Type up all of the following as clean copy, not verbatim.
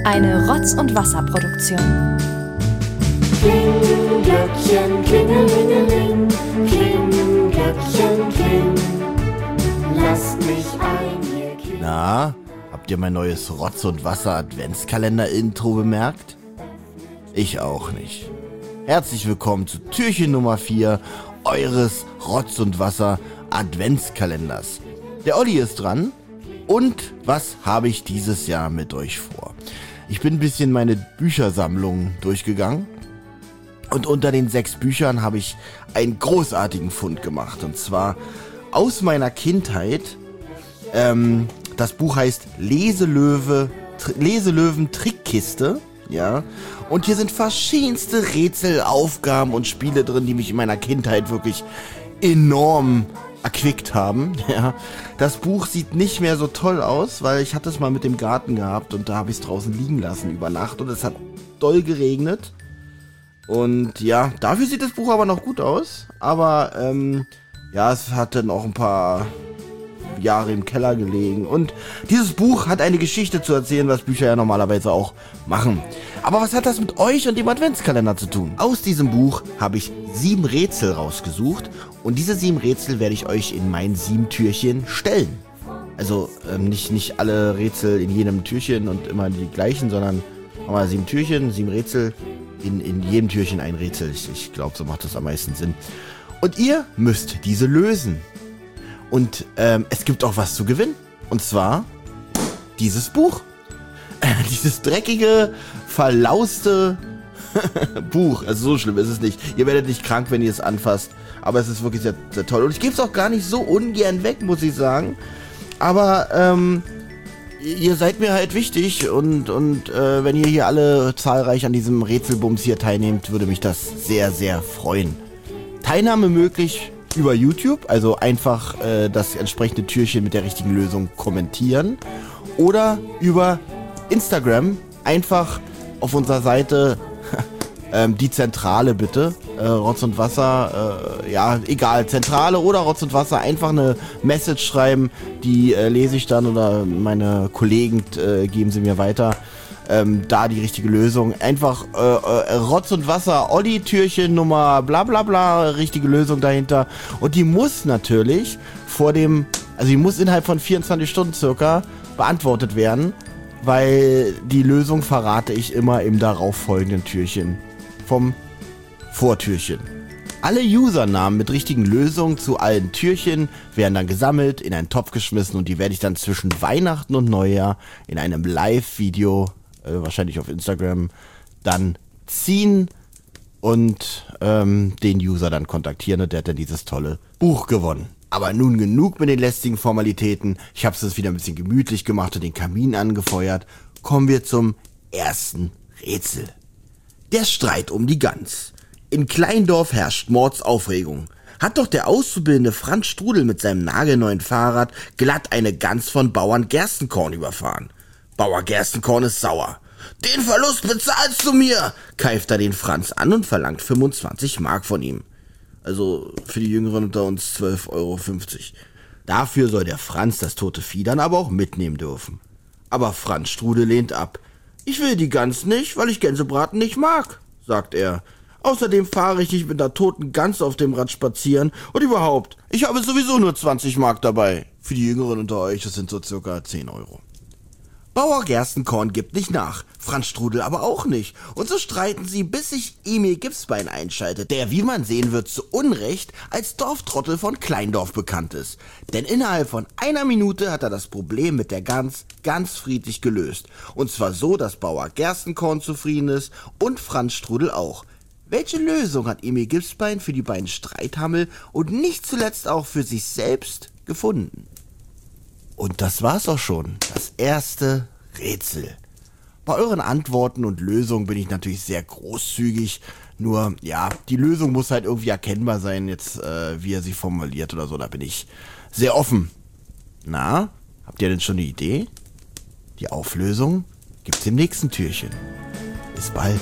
Eine Rotz- und Wasser-Produktion. Klingelglöckchen, klingelingeling, Klingelglöckchen, kling. Lasst mich ein, ihr Kind. Na, habt ihr mein neues Rotz- und Wasser-Adventskalender-Intro bemerkt? Ich auch nicht. Herzlich willkommen zu Türchen Nummer 4 eures Rotz- und Wasser-Adventskalenders. Der Olli ist dran. Und was habe ich dieses Jahr mit euch vor? Ich bin ein bisschen meine Büchersammlung durchgegangen. Und unter den 6 Büchern habe ich einen großartigen Fund gemacht. Und zwar aus meiner Kindheit. Das Buch heißt Leselöwen Trickkiste. Ja. Und hier sind verschiedenste Rätsel, Aufgaben und Spiele drin, die mich in meiner Kindheit wirklich enorm erquickt haben. Ja. Das Buch sieht nicht mehr so toll aus, weil ich hatte es mal mit dem Garten gehabt und da habe ich es draußen liegen lassen über Nacht und es hat doll geregnet. Und ja, dafür sieht das Buch aber noch gut aus. Aber ja, es hat dann auch ein paar Jahre im Keller gelegen. Und dieses Buch hat eine Geschichte zu erzählen, was Bücher ja normalerweise auch machen. Aber was hat das mit euch und dem Adventskalender zu tun? Aus diesem Buch habe ich 7 Rätsel rausgesucht. Und diese 7 Rätsel werde ich euch in mein 7 Türchen stellen. Also nicht alle Rätsel in jedem Türchen und immer die gleichen, sondern mal 7 Türchen, 7 Rätsel. In jedem Türchen ein Rätsel. Ich glaube, so macht das am meisten Sinn. Und ihr müsst diese lösen. Und es gibt auch was zu gewinnen. Und zwar dieses Buch. Dieses dreckige, verlauste Buch. Also so schlimm ist es nicht. Ihr werdet nicht krank, wenn ihr es anfasst. Aber es ist wirklich sehr, sehr toll. Und ich gebe es auch gar nicht so ungern weg, muss ich sagen. Aber ihr seid mir halt wichtig. Und wenn ihr hier alle zahlreich an diesem Rätselbums hier teilnehmt, würde mich das sehr, sehr freuen. Teilnahme möglich über YouTube. Also einfach das entsprechende Türchen mit der richtigen Lösung kommentieren. Oder über Instagram. Einfach auf unserer Seite die Zentrale bitte, Rotz und Wasser, ja, egal, Zentrale oder Rotz und Wasser, einfach eine Message schreiben, die lese ich dann oder meine Kollegen geben sie mir weiter, da die richtige Lösung, einfach Rotz und Wasser, Olli, Türchen Nummer bla bla bla, richtige Lösung dahinter und die muss natürlich die muss innerhalb von 24 Stunden circa beantwortet werden, weil die Lösung verrate ich immer im darauffolgenden Türchen vom Vortürchen. Alle Usernamen mit richtigen Lösungen zu allen Türchen werden dann gesammelt, in einen Topf geschmissen und die werde ich dann zwischen Weihnachten und Neujahr in einem Live-Video, wahrscheinlich auf Instagram, dann ziehen und den User dann kontaktieren und der hat dann dieses tolle Buch gewonnen. Aber nun genug mit den lästigen Formalitäten. Ich habe es jetzt wieder ein bisschen gemütlich gemacht und den Kamin angefeuert. Kommen wir zum ersten Rätsel. Der Streit um die Gans. In Kleindorf herrscht Mordsaufregung. Hat doch der auszubildende Franz Strudel mit seinem nagelneuen Fahrrad glatt eine Gans von Bauern Gerstenkorn überfahren. Bauer Gerstenkorn ist sauer. Den Verlust bezahlst du mir, keift er den Franz an und verlangt 25 Mark von ihm. Also für die Jüngeren unter uns 12,50 Euro. Dafür soll der Franz das tote Vieh dann aber auch mitnehmen dürfen. Aber Franz Strudel lehnt ab. Ich will die Gans nicht, weil ich Gänsebraten nicht mag, sagt er. Außerdem fahre ich nicht mit einer toten Gans auf dem Rad spazieren und überhaupt, ich habe sowieso nur 20 Mark dabei. Für die Jüngeren unter euch, das sind so circa 10 Euro. Bauer Gerstenkorn gibt nicht nach, Franz Strudel aber auch nicht. Und so streiten sie, bis sich Emil Gipsbein einschaltet, der, wie man sehen wird, zu Unrecht als Dorftrottel von Kleindorf bekannt ist. Denn innerhalb von 1 Minute hat er das Problem mit der Gans ganz friedlich gelöst. Und zwar so, dass Bauer Gerstenkorn zufrieden ist und Franz Strudel auch. Welche Lösung hat Emil Gipsbein für die beiden Streithammel und nicht zuletzt auch für sich selbst gefunden? Und das war's auch schon, das erste Rätsel. Bei euren Antworten und Lösungen bin ich natürlich sehr großzügig, nur, ja, die Lösung muss halt irgendwie erkennbar sein, jetzt, wie er sie formuliert oder so, da bin ich sehr offen. Na, habt ihr denn schon eine Idee? Die Auflösung gibt's im nächsten Türchen. Bis bald.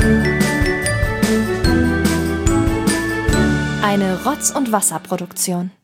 Eine Rotz- und Wasser-Produktion.